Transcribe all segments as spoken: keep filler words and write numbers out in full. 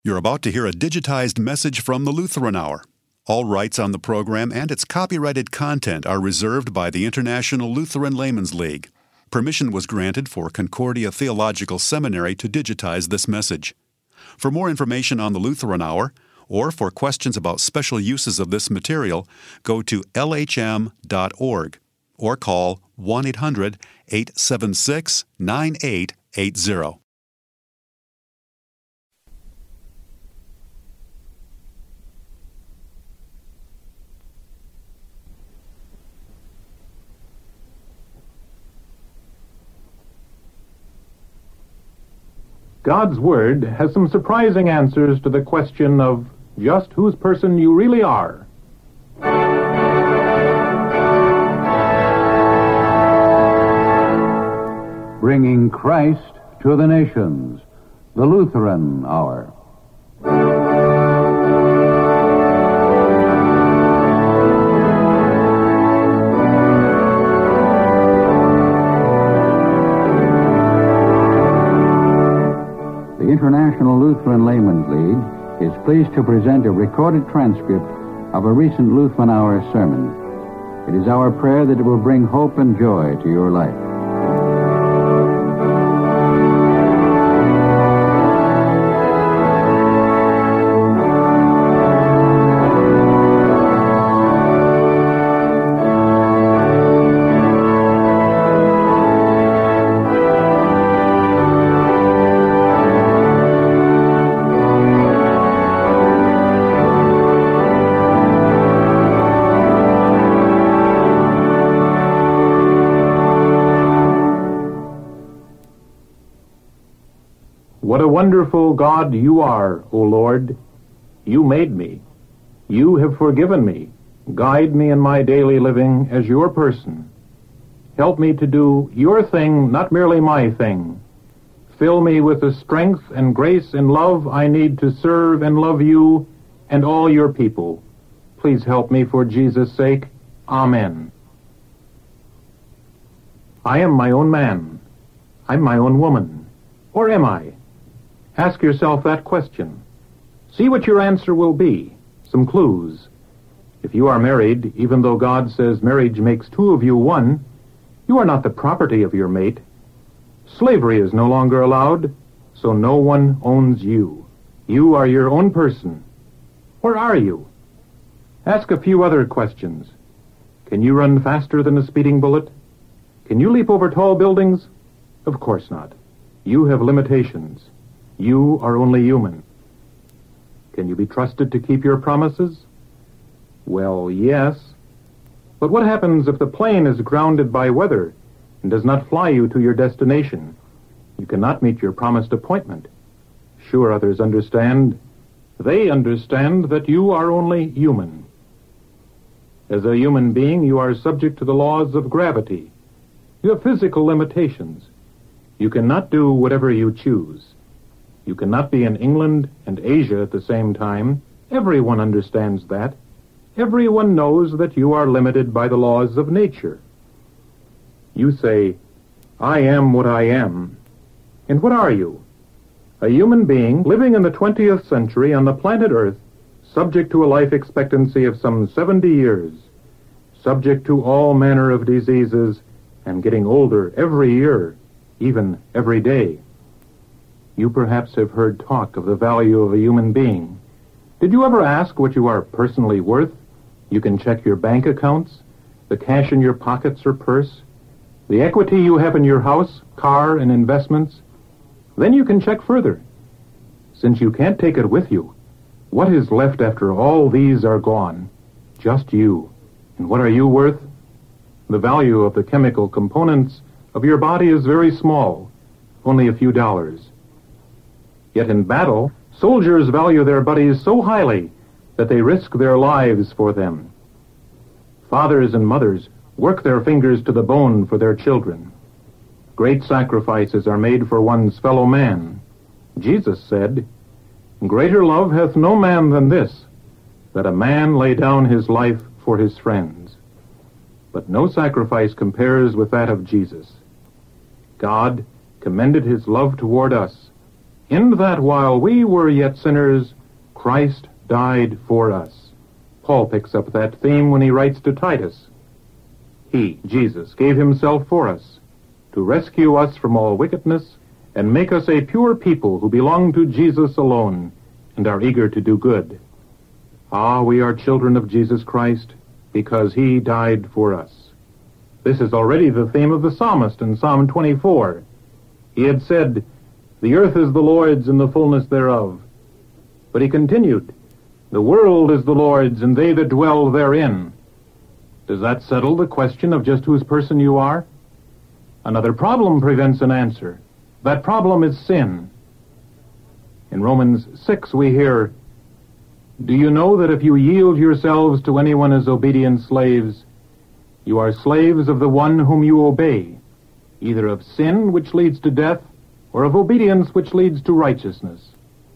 You're about to hear a digitized message from the Lutheran Hour. All rights on the program and its copyrighted content are reserved by the International Lutheran Laymen's League. Permission was granted for Concordia Theological Seminary to digitize this message. For more information on the Lutheran Hour, or for questions about special uses of this material, go to L H M dot org or call one eight hundred, eight seven six, nine eight eight zero. God's Word has some surprising answers to the question of just whose person you really are. Bringing Christ to the nations, the Lutheran Hour. The International Lutheran Laymen's League is pleased to present a recorded transcript of a recent Lutheran Hour sermon. It is our prayer that it will bring hope and joy to your life. What a wonderful God you are, O Lord. You made me. You have forgiven me. Guide me in my daily living as your person. Help me to do your thing, not merely my thing. Fill me with the strength and grace and love I need to serve and love you and all your people. Please help me for Jesus' sake. Amen. I am my own man. I'm my own woman. Or am I? Ask yourself that question. See what your answer will be. Some clues. If you are married, even though God says marriage makes two of you one, you are not the property of your mate. Slavery is no longer allowed, so no one owns you. You are your own person. Where are you? Ask a few other questions. Can you run faster than a speeding bullet? Can you leap over tall buildings? Of course not. You have limitations. You are only human. Can you be trusted to keep your promises? Well, yes. But what happens if the plane is grounded by weather and does not fly you to your destination? You cannot meet your promised appointment. Sure, others understand. They understand that you are only human. As a human being, you are subject to the laws of gravity. You have physical limitations. You cannot do whatever you choose. You cannot be in England and Asia at the same time. Everyone understands that. Everyone knows that you are limited by the laws of nature. You say, I am what I am. And what are you? A human being living in the twentieth century on the planet Earth, subject to a life expectancy of some seventy years, subject to all manner of diseases, and getting older every year, even every day. You perhaps have heard talk of the value of a human being. Did you ever ask what you are personally worth? You can check your bank accounts, the cash in your pockets or purse, the equity you have in your house, car, and investments. Then you can check further. Since you can't take it with you, what is left after all these are gone? Just you. And what are you worth? The value of the chemical components of your body is very small, only a few dollars. Yet in battle, soldiers value their buddies so highly that they risk their lives for them. Fathers and mothers work their fingers to the bone for their children. Great sacrifices are made for one's fellow man. Jesus said, Greater love hath no man than this, that a man lay down his life for his friends. But no sacrifice compares with that of Jesus. God commended his love toward us, In that while we were yet sinners, Christ died for us. Paul picks up that theme when he writes to Titus. He, Jesus, gave himself for us, to rescue us from all wickedness and make us a pure people who belong to Jesus alone and are eager to do good. Ah, we are children of Jesus Christ because he died for us. This is already the theme of the psalmist in Psalm twenty-four. He had said, "The earth is the Lord's and the fullness thereof." But he continued, "The world is the Lord's and they that dwell therein." Does that settle the question of just whose person you are? Another problem prevents an answer. That problem is sin. In Romans six we hear, "Do you know that if you yield yourselves to anyone as obedient slaves, you are slaves of the one whom you obey, either of sin, which leads to death, or of obedience, which leads to righteousness?"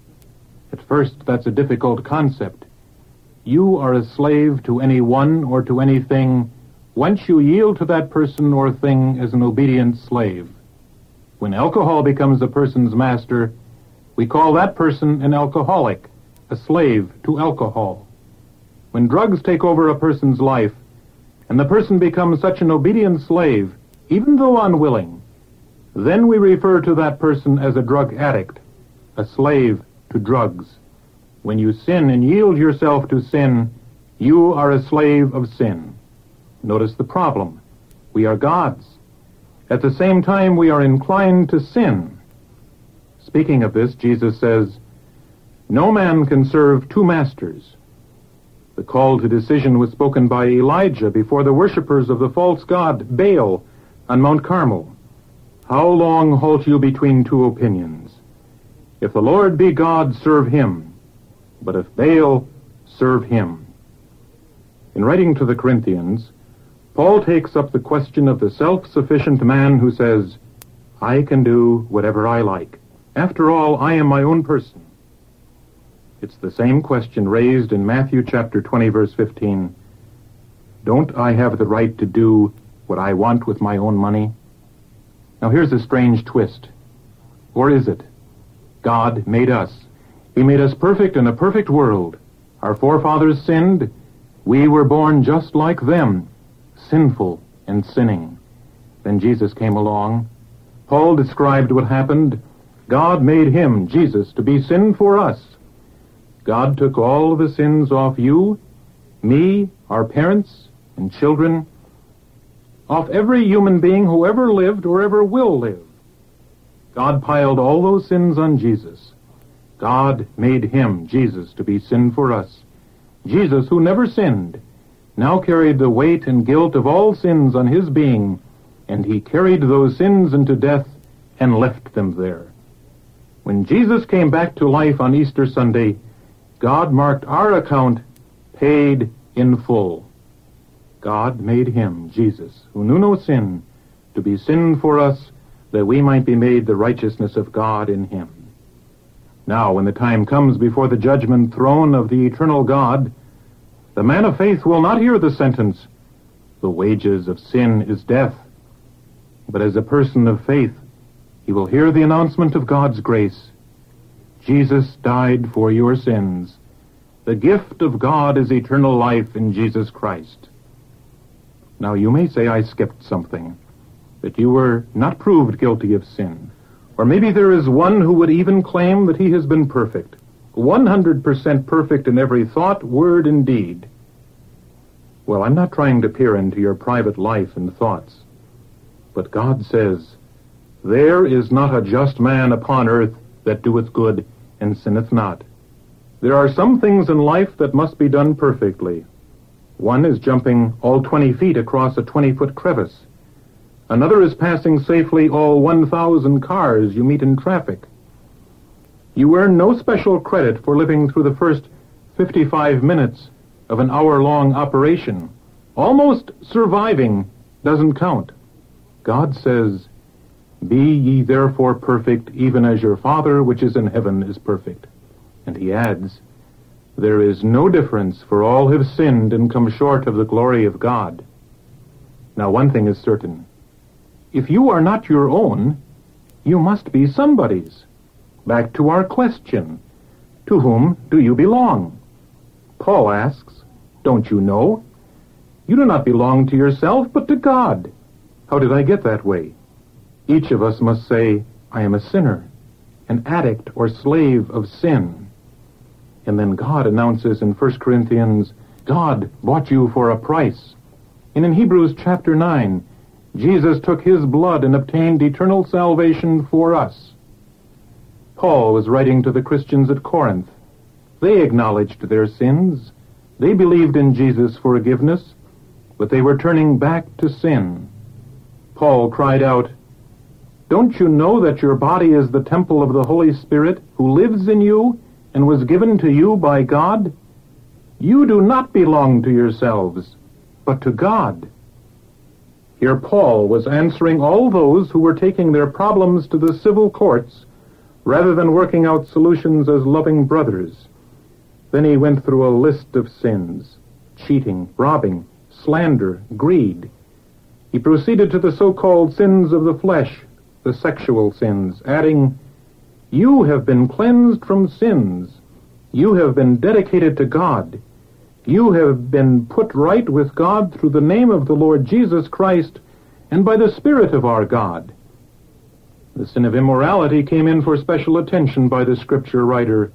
At first, that's a difficult concept. You are a slave to any one or to anything once you yield to that person or thing as an obedient slave. When alcohol becomes a person's master, we call that person an alcoholic, a slave to alcohol. When drugs take over a person's life, and the person becomes such an obedient slave, even though unwilling, then we refer to that person as a drug addict, a slave to drugs. When you sin and yield yourself to sin, you are a slave of sin. Notice the problem. We are God's. At the same time, we are inclined to sin. Speaking of this, Jesus says, "No man can serve two masters." The call to decision was spoken by Elijah before the worshippers of the false god Baal on Mount Carmel. "How long halt you between two opinions? If the Lord be God, serve him. But if Baal, serve him." In writing to the Corinthians, Paul takes up the question of the self-sufficient man who says, "I can do whatever I like. After all, I am my own person." It's the same question raised in Matthew chapter twenty, verse fifteen. Don't I have the right to do what I want with my own money? Now here's a strange twist. Or is it? God made us. He made us perfect in a perfect world. Our forefathers sinned. We were born just like them, sinful and sinning. Then Jesus came along. Paul described what happened. God made him, Jesus, to be sin for us. God took all the sins off you, me, our parents and children, off every human being who ever lived or ever will live. God piled all those sins on Jesus. God made him, Jesus, to be sin for us. Jesus, who never sinned, now carried the weight and guilt of all sins on his being, and he carried those sins into death and left them there. When Jesus came back to life on Easter Sunday, God marked our account paid in full. God made him, Jesus, who knew no sin, to be sin for us, that we might be made the righteousness of God in him. Now, when the time comes before the judgment throne of the eternal God, the man of faith will not hear the sentence, "The wages of sin is death." But as a person of faith, he will hear the announcement of God's grace. Jesus died for your sins. The gift of God is eternal life in Jesus Christ. Now you may say I skipped something, that you were not proved guilty of sin. Or maybe there is one who would even claim that he has been perfect, one hundred percent perfect in every thought, word, and deed. Well, I'm not trying to peer into your private life and thoughts. But God says, "There is not a just man upon earth that doeth good and sinneth not." There are some things in life that must be done perfectly. One is jumping all twenty feet across a twenty-foot crevice. Another is passing safely all one thousand cars you meet in traffic. You earn no special credit for living through the first fifty-five minutes of an hour-long operation. Almost surviving doesn't count. God says, "Be ye therefore perfect, even as your Father which is in heaven is perfect." And he adds, "There is no difference, for all have sinned and come short of the glory of God." Now one thing is certain. If you are not your own, you must be somebody's. Back to our question. To whom do you belong? Paul asks, don't you know? You do not belong to yourself, but to God. How did I get that way? Each of us must say, I am a sinner, an addict or slave of sin. And then God announces in First Corinthians, God bought you for a price. And in Hebrews chapter nine, Jesus took his blood and obtained eternal salvation for us. Paul was writing to the Christians at Corinth. They acknowledged their sins. They believed in Jesus' forgiveness, but they were turning back to sin. Paul cried out, don't you know that your body is the temple of the Holy Spirit who lives in you and was given to you by God? You do not belong to yourselves, but to God. Here Paul was answering all those who were taking their problems to the civil courts rather than working out solutions as loving brothers. Then he went through a list of sins: cheating, robbing, slander, greed. He proceeded to the so-called sins of the flesh, the sexual sins, adding, you have been cleansed from sins. You have been dedicated to God. You have been put right with God through the name of the Lord Jesus Christ and by the Spirit of our God. The sin of immorality came in for special attention by the scripture writer.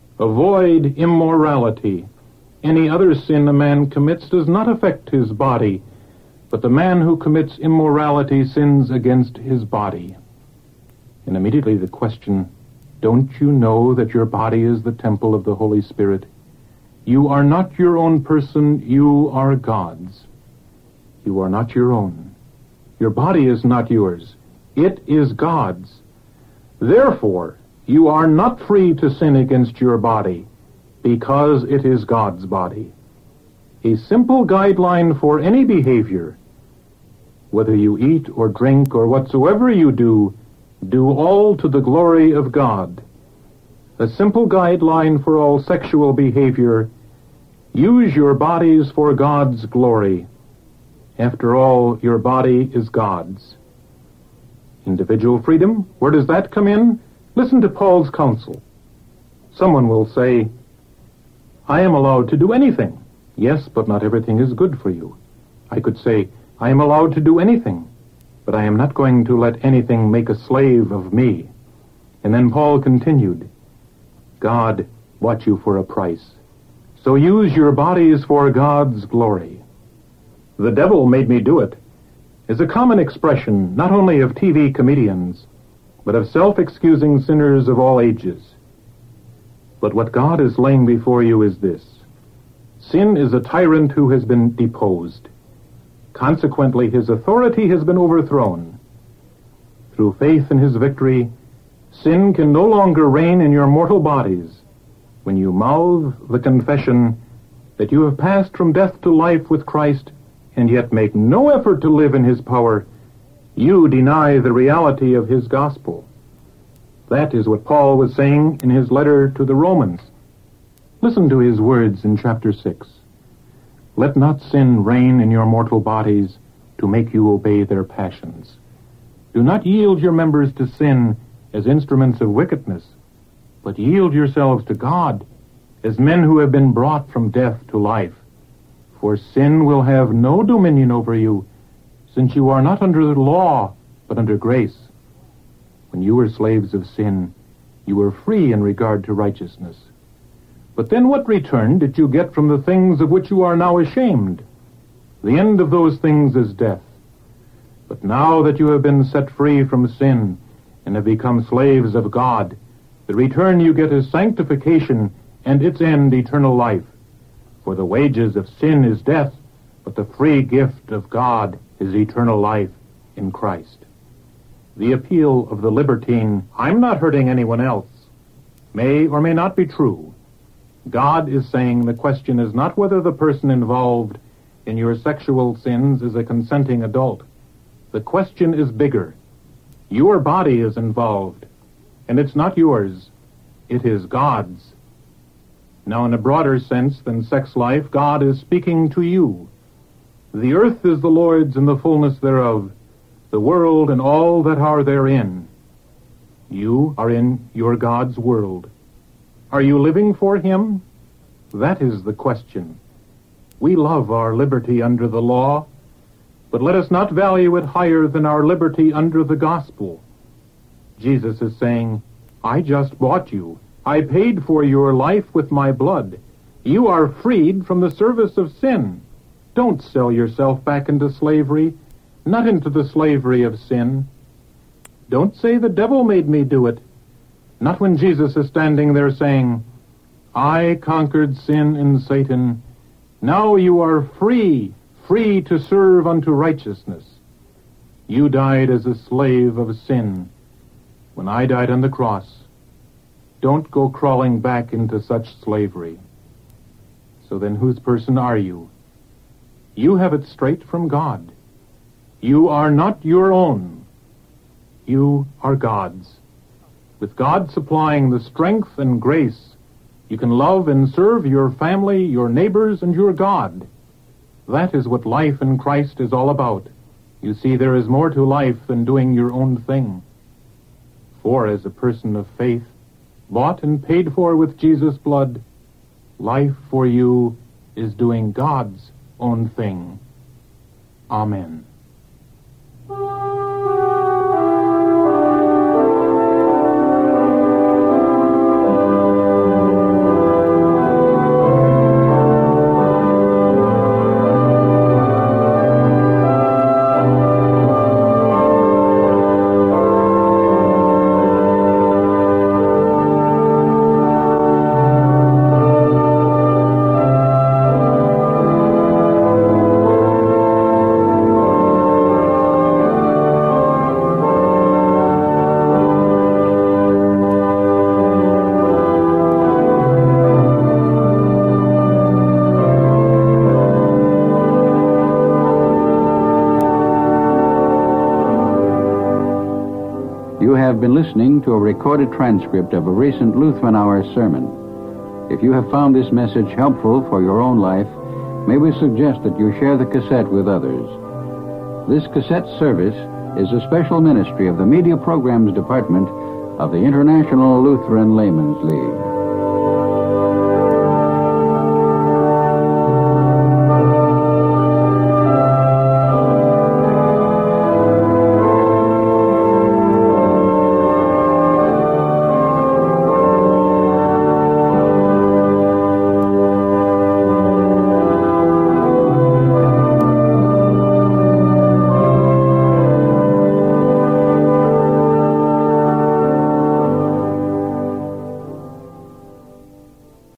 Avoid immorality. Any other sin a man commits does not affect his body, but the man who commits immorality sins against his body. And immediately the question, don't you know that your body is the temple of the Holy Spirit? You are not your own person, you are God's. You are not your own. Your body is not yours. It is God's. Therefore, you are not free to sin against your body, because it is God's body. A simple guideline for any behavior, whether you eat or drink or whatsoever you do, do all to the glory of God. A simple guideline for all sexual behavior, use your bodies for God's glory. After all, your body is God's. Individual freedom, where does that come in? Listen to Paul's counsel. Someone will say, I am allowed to do anything. Yes, but not everything is good for you. I could say, I am allowed to do anything, but I am not going to let anything make a slave of me. And then Paul continued, God bought you for a price. So use your bodies for God's glory. The devil made me do it is a common expression not only of T V comedians, but of self-excusing sinners of all ages. But what God is laying before you is this. Sin is a tyrant who has been deposed. Consequently, his authority has been overthrown. Through faith in his victory, sin can no longer reign in your mortal bodies. When you mouth the confession that you have passed from death to life with Christ and yet make no effort to live in his power, you deny the reality of his gospel. That is what Paul was saying in his letter to the Romans. Listen to his words in chapter six. Let not sin reign in your mortal bodies to make you obey their passions. Do not yield your members to sin as instruments of wickedness, but yield yourselves to God as men who have been brought from death to life. For sin will have no dominion over you, since you are not under the law, but under grace. When you were slaves of sin, you were free in regard to righteousness. But then what return did you get from the things of which you are now ashamed? The end of those things is death. But now that you have been set free from sin and have become slaves of God, the return you get is sanctification and its end eternal life. For the wages of sin is death, but the free gift of God is eternal life in Christ. The appeal of the libertine, I'm not hurting anyone else, may or may not be true. God is saying the question is not whether the person involved in your sexual sins is a consenting adult. The question is bigger. Your body is involved, and it's not yours. It is God's. Now, in a broader sense than sex life, God is speaking to you. The earth is the Lord's and the fullness thereof, the world and all that are therein. You are in your God's world. Are you living for Him? That is the question. We love our liberty under the law, but let us not value it higher than our liberty under the gospel. Jesus is saying, I just bought you. I paid for your life with my blood. You are freed from the service of sin. Don't sell yourself back into slavery, not into the slavery of sin. Don't say the devil made me do it. Not when Jesus is standing there saying, I conquered sin and Satan. Now you are free, free to serve unto righteousness. You died as a slave of sin when I died on the cross. Don't go crawling back into such slavery. So then whose person are you? You have it straight from God. You are not your own. You are God's. With God supplying the strength and grace, you can love and serve your family, your neighbors, and your God. That is what life in Christ is all about. You see, there is more to life than doing your own thing. For as a person of faith, bought and paid for with Jesus' blood, life for you is doing God's own thing. Amen. You have been listening to a recorded transcript of a recent Lutheran Hour sermon. If you have found this message helpful for your own life, may we suggest that you share the cassette with others. This cassette service is a special ministry of the Media Programs Department of the International Lutheran Laymen's League.